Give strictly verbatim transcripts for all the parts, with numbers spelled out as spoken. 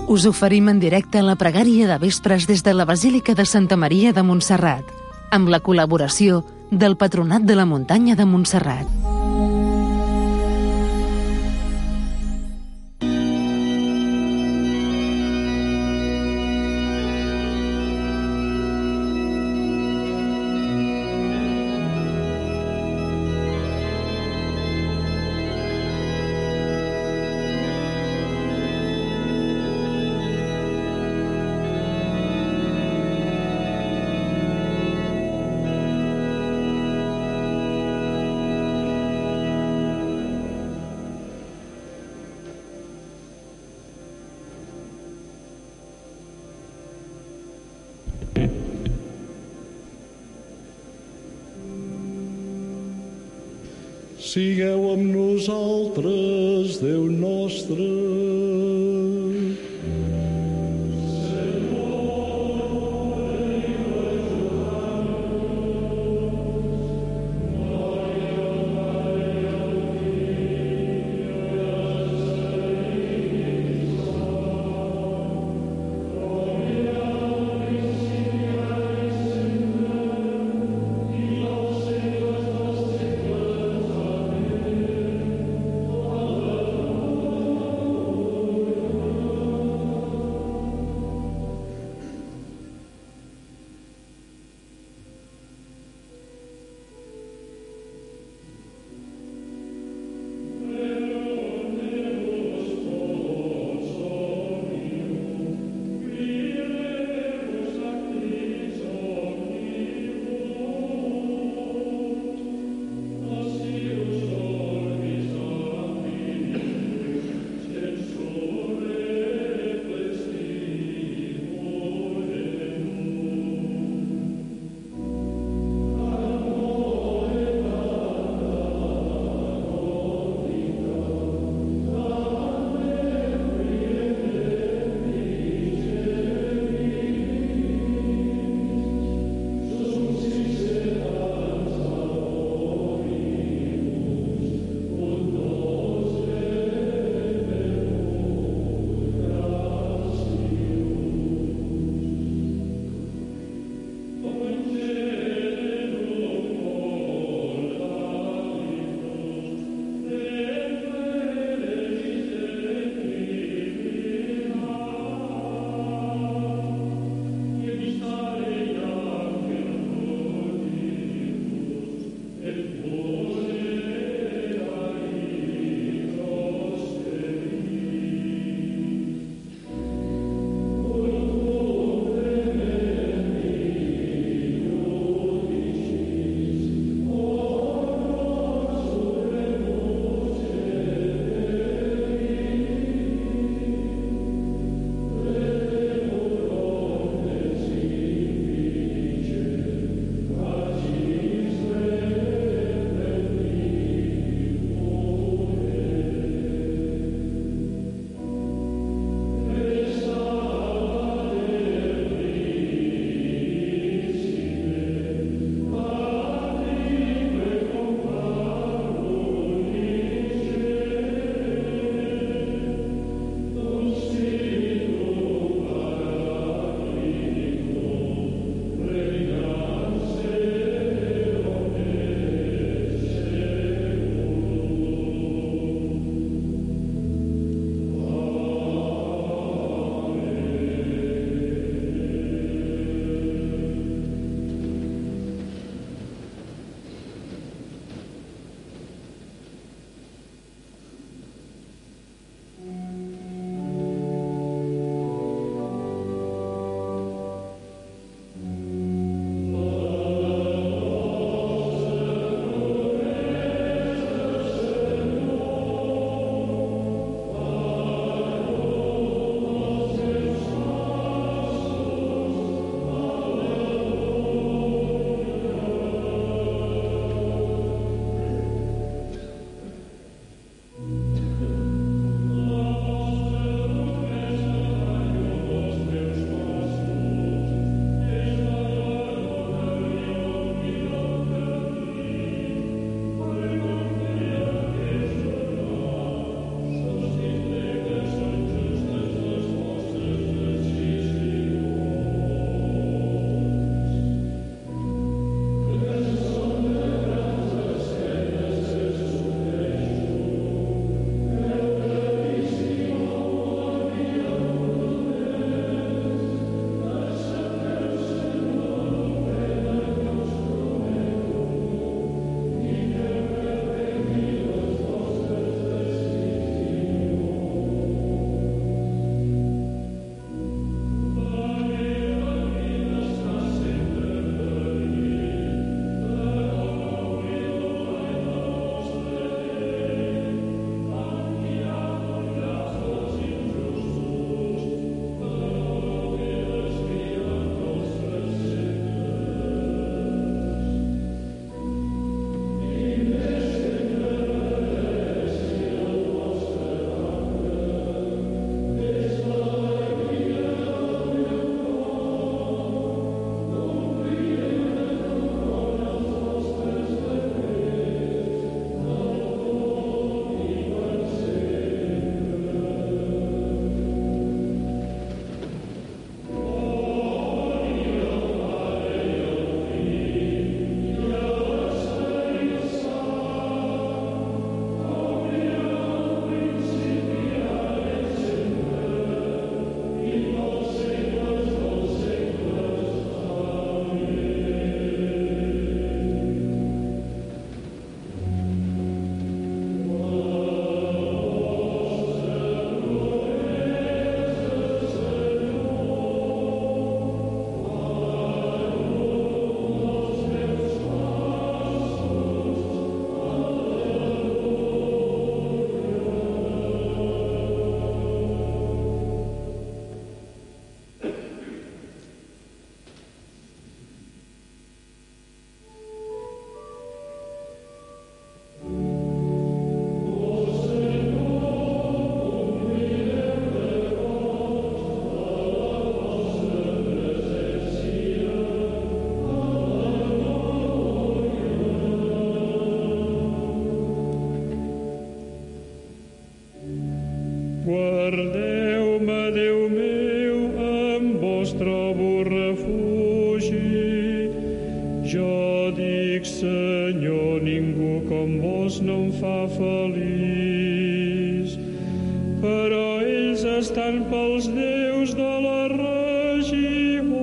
Us oferim en directe la pregària de vespres des de la Basílica de Santa Maria de Montserrat, amb la col·laboració del Patronat de la Muntanya de Montserrat. Sigueu amb nosaltres, Déu nostre. Guardeu-me, Déu meu, en vos trobo refugi. Jo dic, Senyor, ningú com vos no em fa feliç. Però ells estan pels déus de la regió,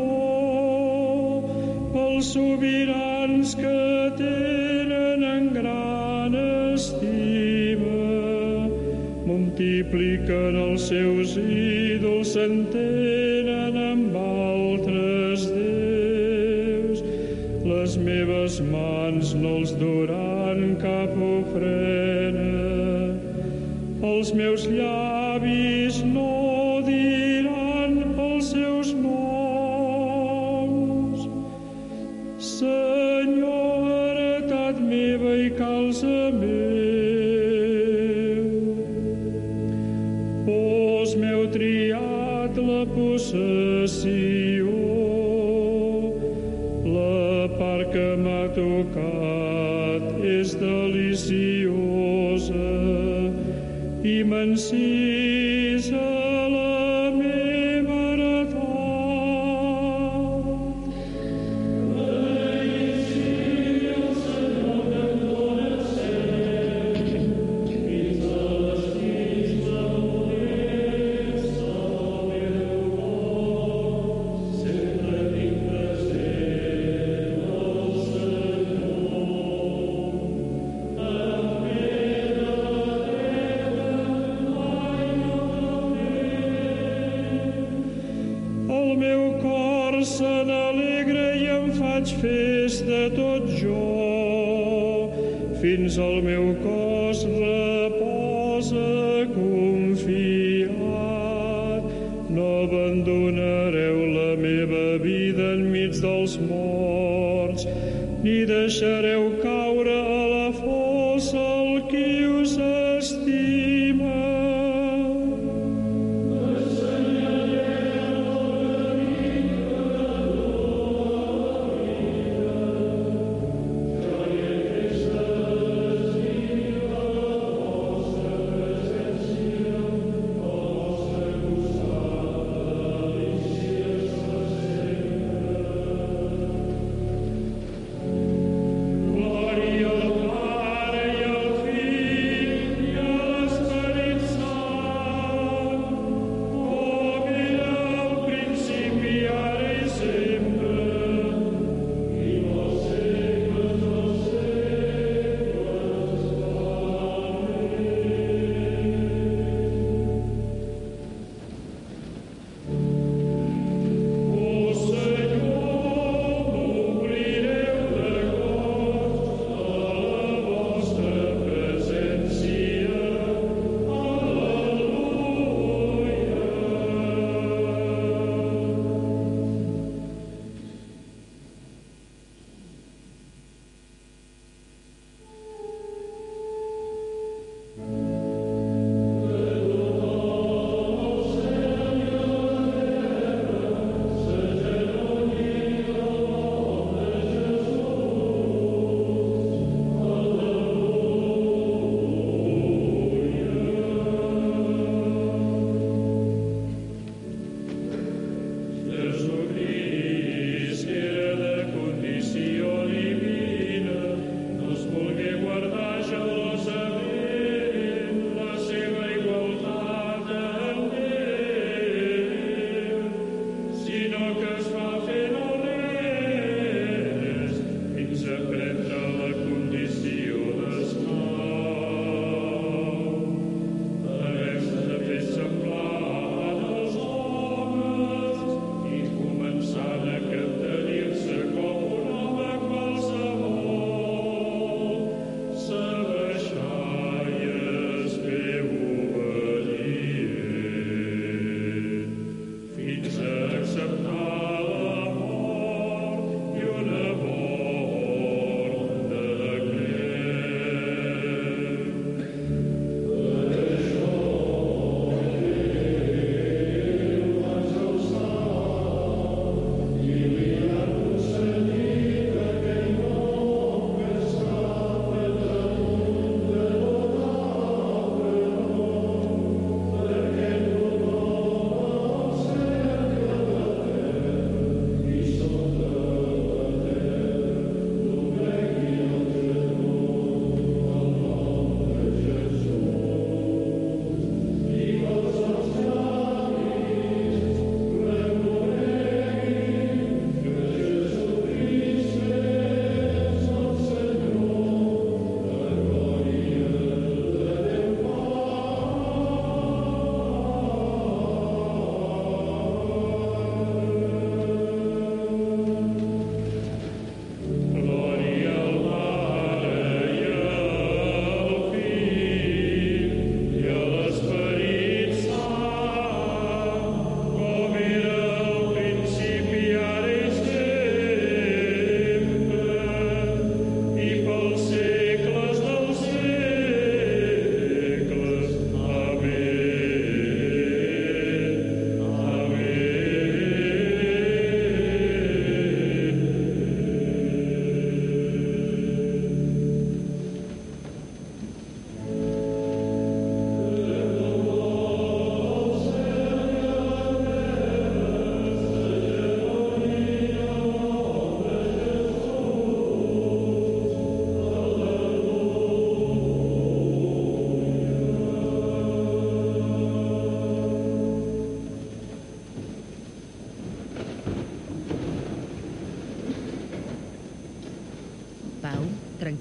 pels sobirans que tenen en gran estima. Multipliquen els seus ídols, s'entenen amb altres déus. Les meves mans no els duran cap ofrena. Els meus llavis no diran els seus noms. Senyor, heretat meva i calze meu, vos m'heu triat la possessió. La part que m'ha tocat és deliciosa i m'encisa la meva heretat. Beneixi el Senyor que em dóna el cel, fins a les fills menudes, el meu cor, sempre tinc present el Senyor. Amb el meu cor se n'alegra i em faig festa tot jo, fins al meu cos reposa confiat. No abandonareu la meva vida enmig dels morts, ni deixareu caure a la fossa el qui us estima. Glòria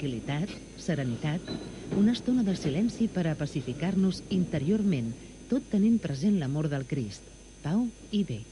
tranquil·litat, serenitat, una estona de silenci per a pacificar-nos interiorment, tot tenint present l'amor del Crist, pau i bé.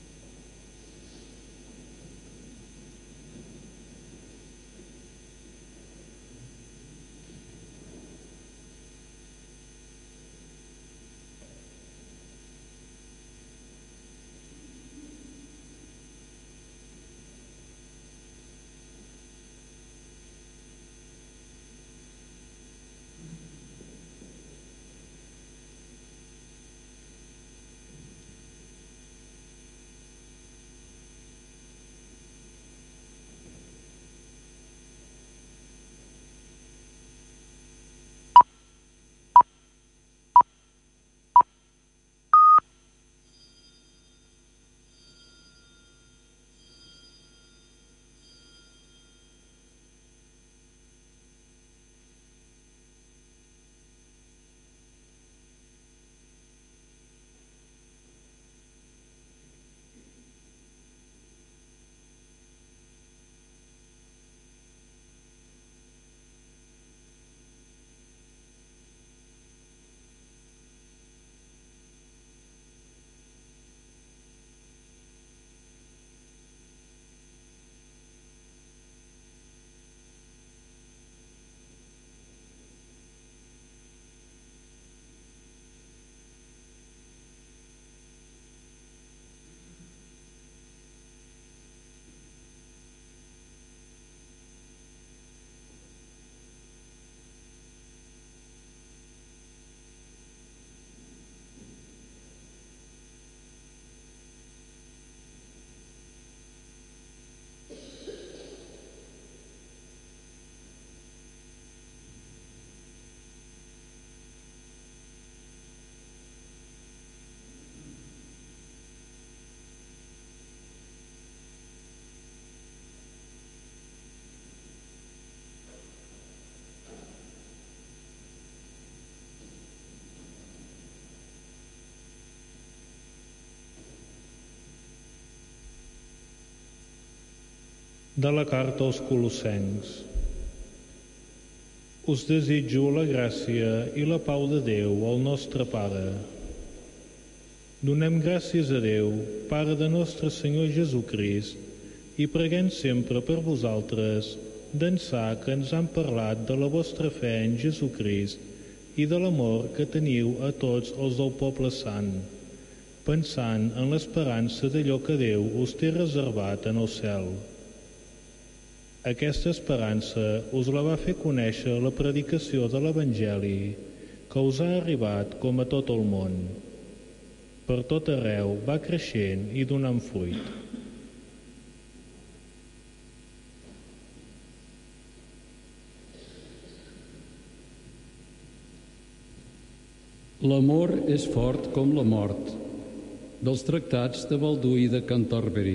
De la carta als Colossencs. Us desitjo la gràcia i la pau de Déu, el nostre Pare. Donem gràcies a Déu, Pare de nostre Senyor Jesucrist, i preguem sempre per vosaltres, d'ençà que ens han parlat de la vostra fe en Jesucrist i de l'amor que teniu a tots els del poble sant, pensant en l'esperança d'allò que Déu us té reservat en el cel. Aquesta esperança us la va fer conèixer la predicació de l'Evangeli, que us ha arribat com a tot el món. Per tot arreu va creixent i donant fruit. L'amor és fort com la mort, dels tractats de Balduí de Canterbury.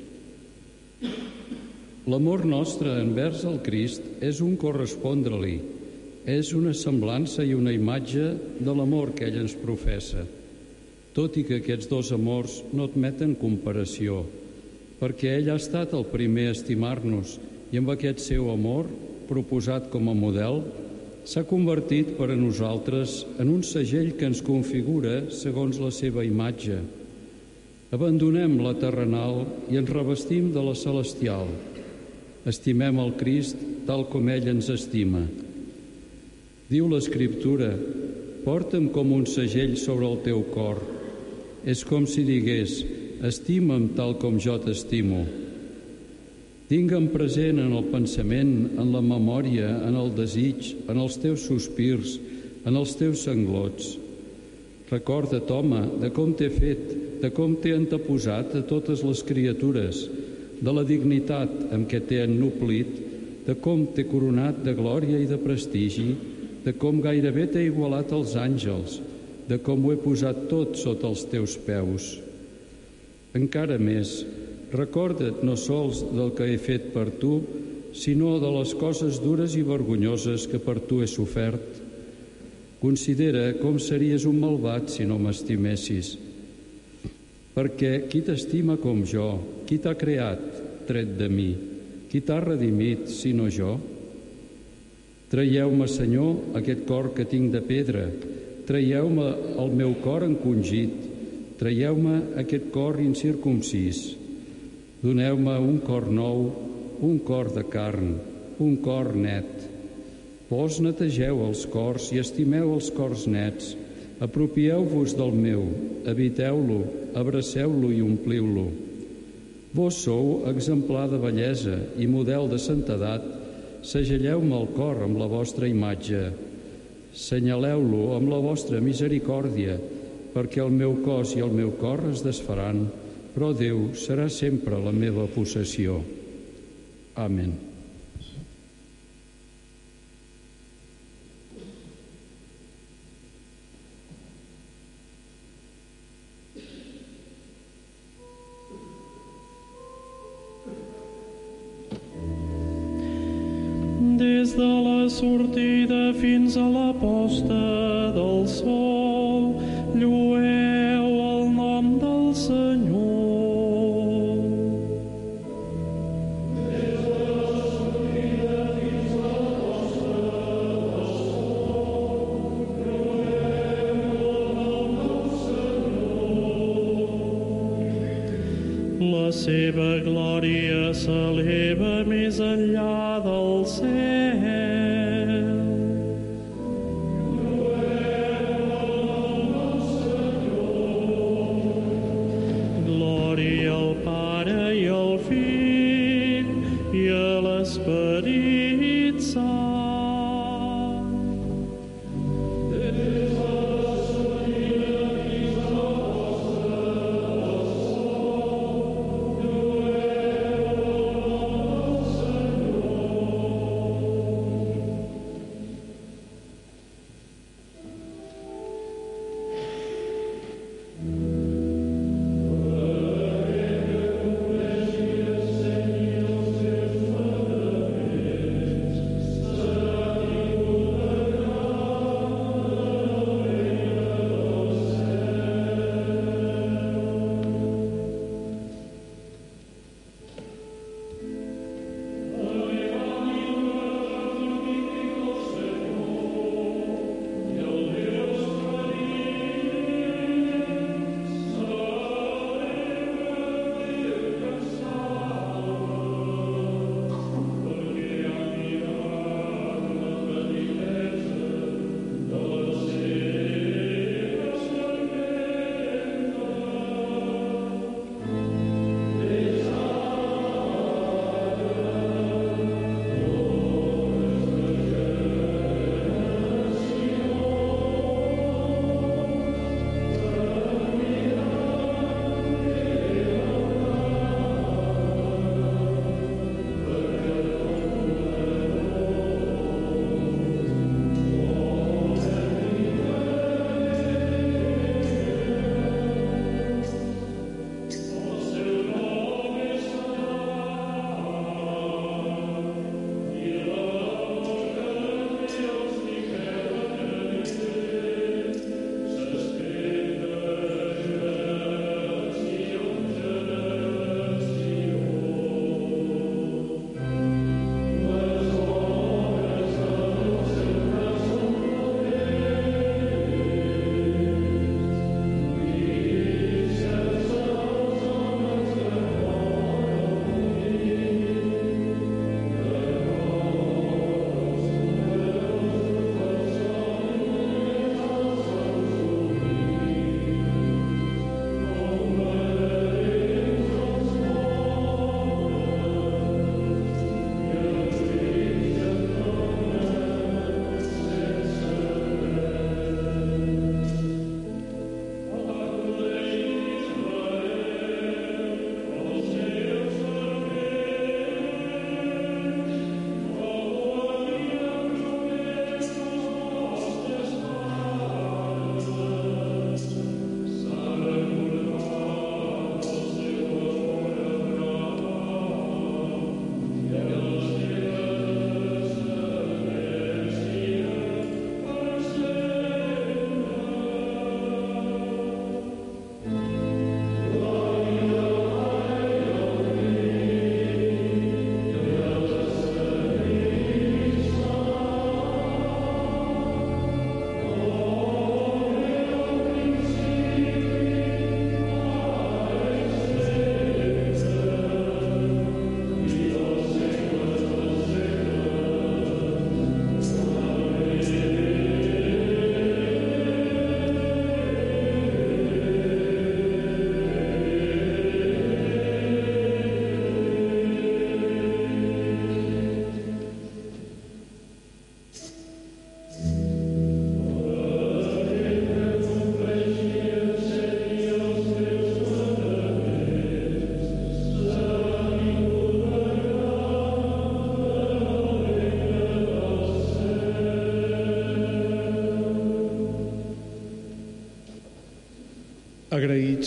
L'amor nostre envers el Crist és un correspondre-li, és una semblança i una imatge de l'amor que ell ens professa, tot i que aquests dos amors no admeten comparació, perquè ell ha estat el primer a estimar-nos i amb aquest seu amor, proposat com a model, s'ha convertit per a nosaltres en un segell que ens configura segons la seva imatge. Abandonem la terrenal i ens revestim de la celestial. Estimem el Crist tal com ell ens estima. Diu l'Escriptura, porta'm com un segell sobre el teu cor. És com si digués, estima'm tal com jo t'estimo. Tingue'm present en el pensament, en la memòria, en el desig, en els teus sospirs, en els teus sanglots. Recorda't, home, de com t'he fet, de com t'he anteposat a totes les criatures, de la dignitat amb què t'he ennoblit, de com t'he coronat de glòria i de prestigi, de com gairebé t'he igualat als àngels, de com ho he posat tot sota els teus peus. Encara més, recorda't no sols del que he fet per tu, sinó de les coses dures i vergonyoses que per tu he sofert. Considera com series un malvat si no m'estimessis. Perquè qui t'estima com jo, qui t'ha creat, tret de mi, qui t'ha redimit, sinó jo? Traieu-me, Senyor, aquest cor que tinc de pedra, traieu-me el meu cor encongit, traieu-me aquest cor incircumcís. Doneu-me un cor nou, un cor de carn, un cor net. Vos netegeu els cors i estimeu els cors nets. Apropieu-vos del meu, habiteu-lo, abraceu-lo i ompliu-lo. Vos sou exemplar de bellesa i model de santedat, segelleu-me el cor amb la vostra imatge. Senyaleu-lo amb la vostra misericòrdia, perquè el meu cos i el meu cor es desfaran, però Déu serà sempre la meva possessió. Amén. Des de la sortida fins a la posta del sol, llueu el nom del Senyor. Des de la sortida fins a la posta del sol, llueu el nom del Senyor. La seva glòria s'eleva més enllà del cel. Glòria al Pare i al Fill i a l'Esperit Sant. Des de la sortida fins a la posta del sol, llueu el nom del Senyor.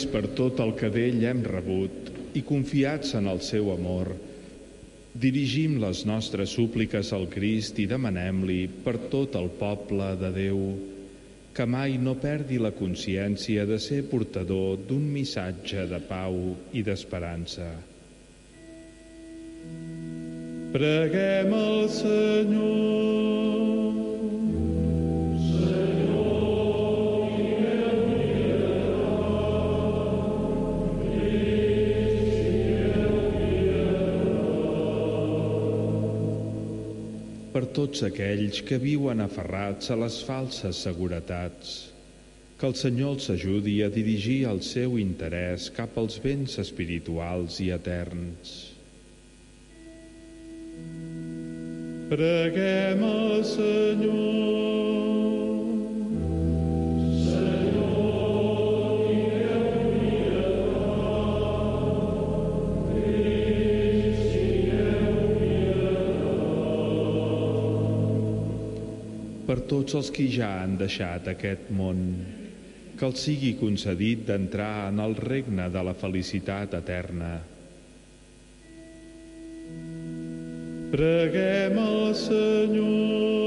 agraïts per tot el que d'ell hem rebut i confiats en el seu amor, dirigim les nostres súpliques al Crist i demanem-li per tot el poble de Déu que mai no perdi la consciència de ser portador d'un missatge de pau i d'esperança. Preguem al Senyor. Per tots aquells que viuen aferrats a les falses seguretats, que el Senyor els ajudi a dirigir el seu interès cap als béns espirituals i eterns. Preguem al Senyor. Per tots els qui ja han deixat aquest món, que els sigui concedit d'entrar en el regne de la felicitat eterna. Preguem al Senyor.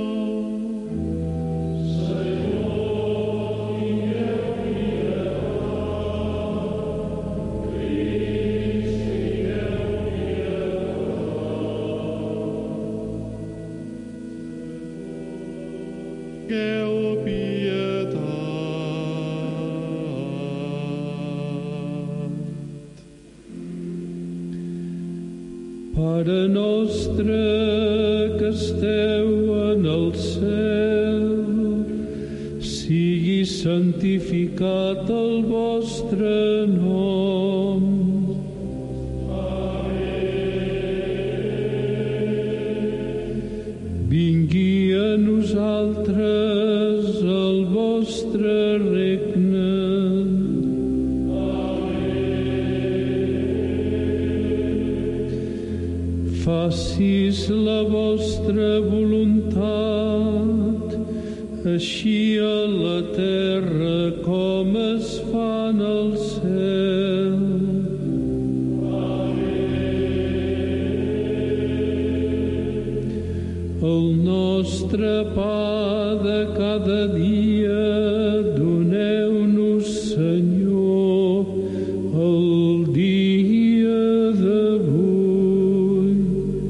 Pare nostre que esteu en el cel, sigui santificat el vostre nom. Vingui a nosaltres el vostre regne. Facis la vostra voluntat, així a la terra com es fa en el cel. El nostre pa de cada dia doneu-nos, Senyor, el dia d'avui.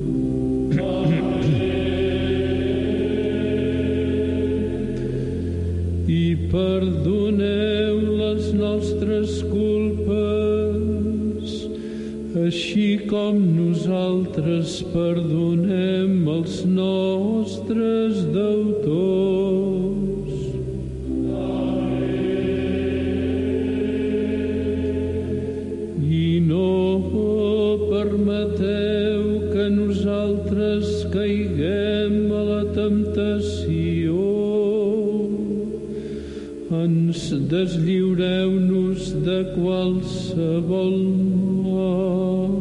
I perdoneu les nostres culpes, així com nosaltres perdonem els nostres deutors. I no permeteu que nosaltres caiguem a la temptació. Ens deslliureu-nos de qualsevol mal.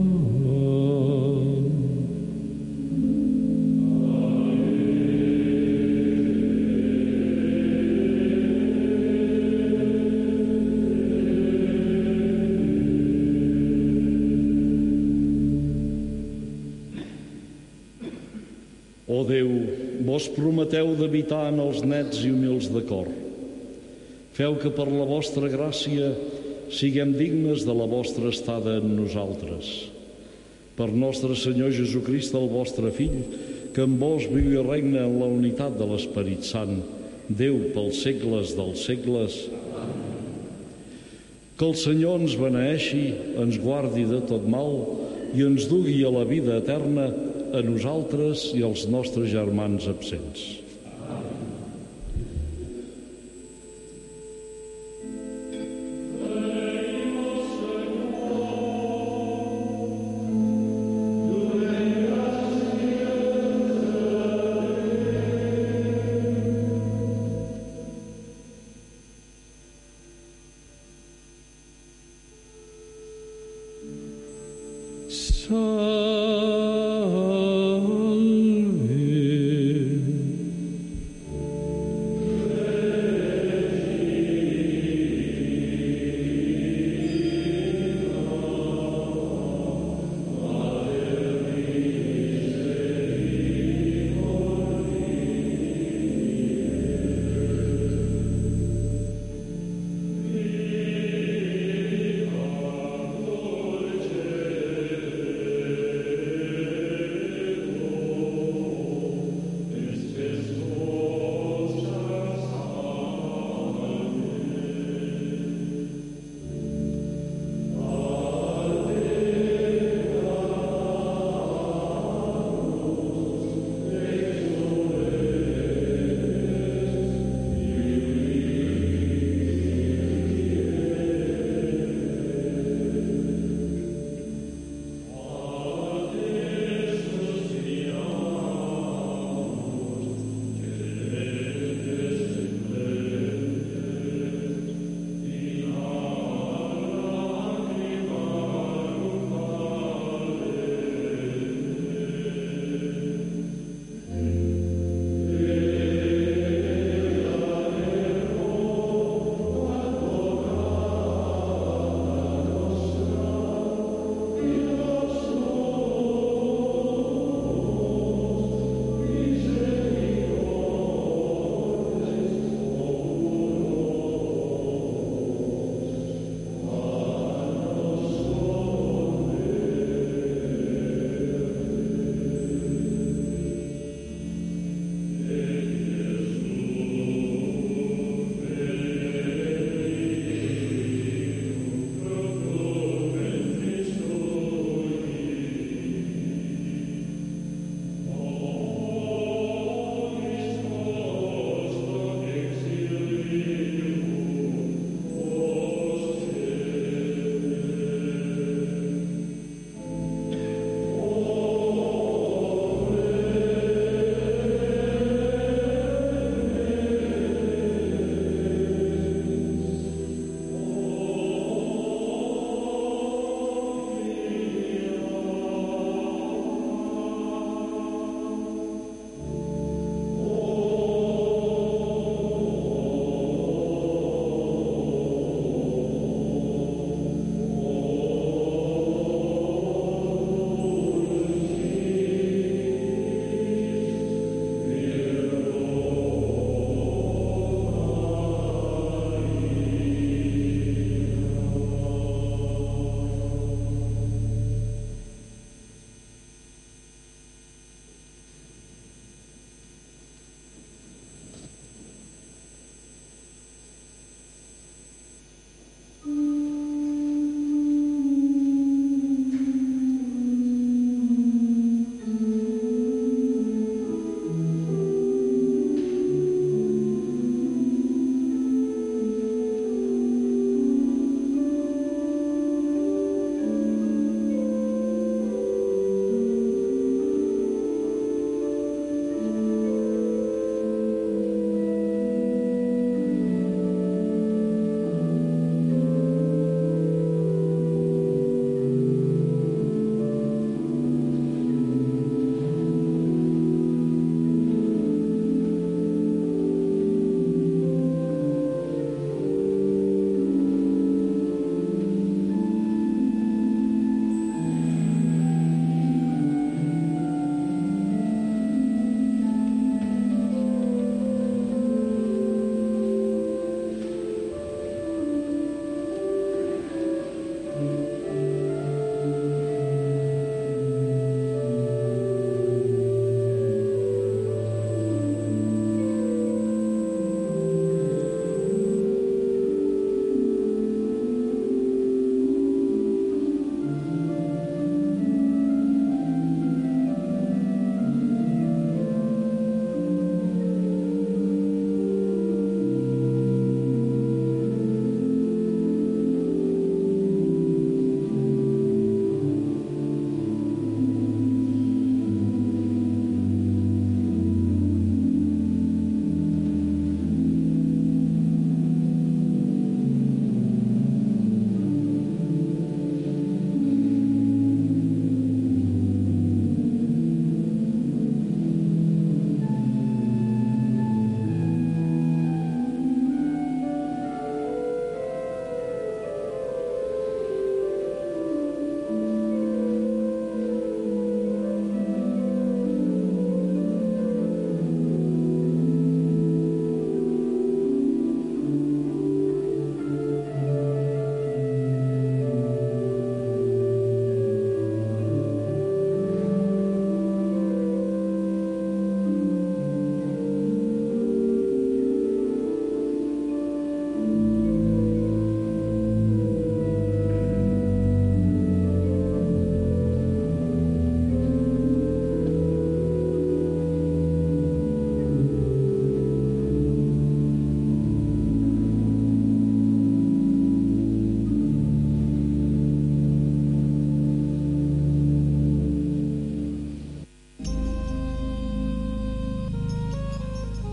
Ó Déu, vos prometeu d'habitar en els nets i humils de cor. Feu que per la vostra gràcia siguem dignes de la vostra estada en nosaltres. Per nostre Senyor Jesucrist, el vostre Fill, que amb vos viu i regna en la unitat de l'Esperit Sant, Déu pels segles dels segles. Que el Senyor ens beneeixi, ens guardi de tot mal i ens dugui a la vida eterna a nosaltres i als nostres germans absents.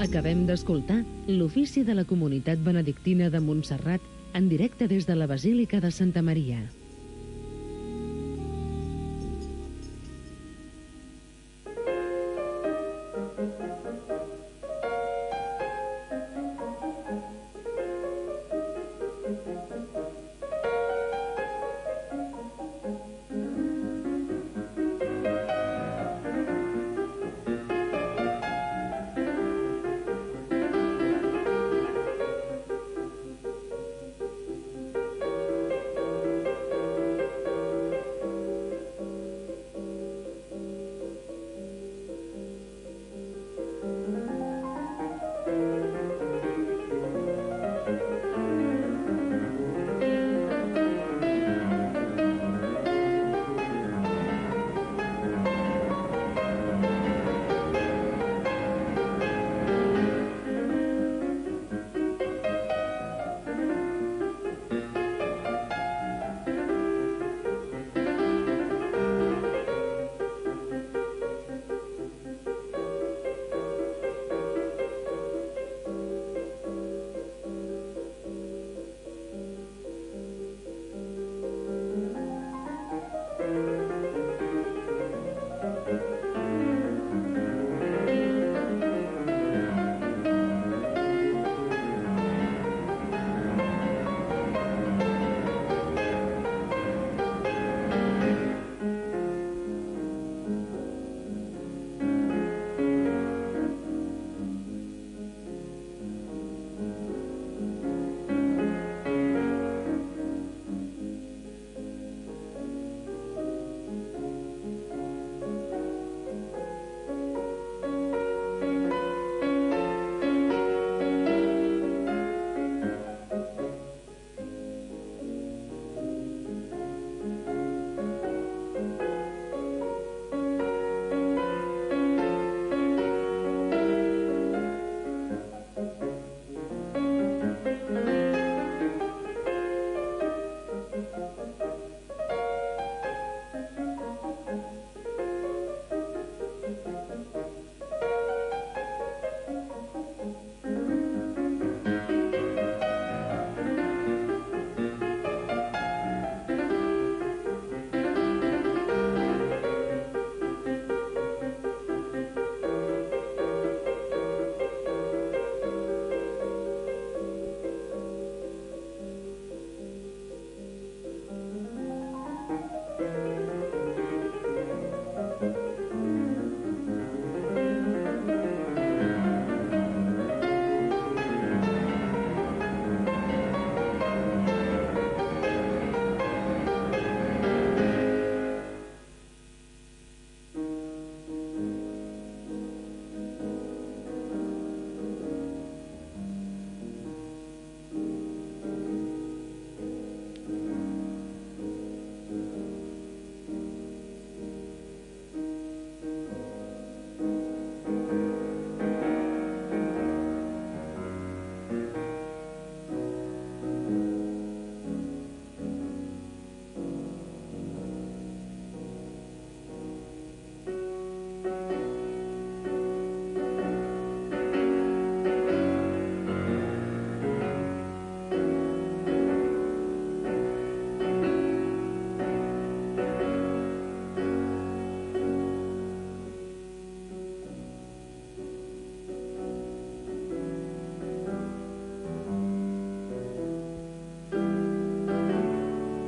Acabem d'escoltar l'ofici de la Comunitat Benedictina de Montserrat en directe des de la Basílica de Santa Maria.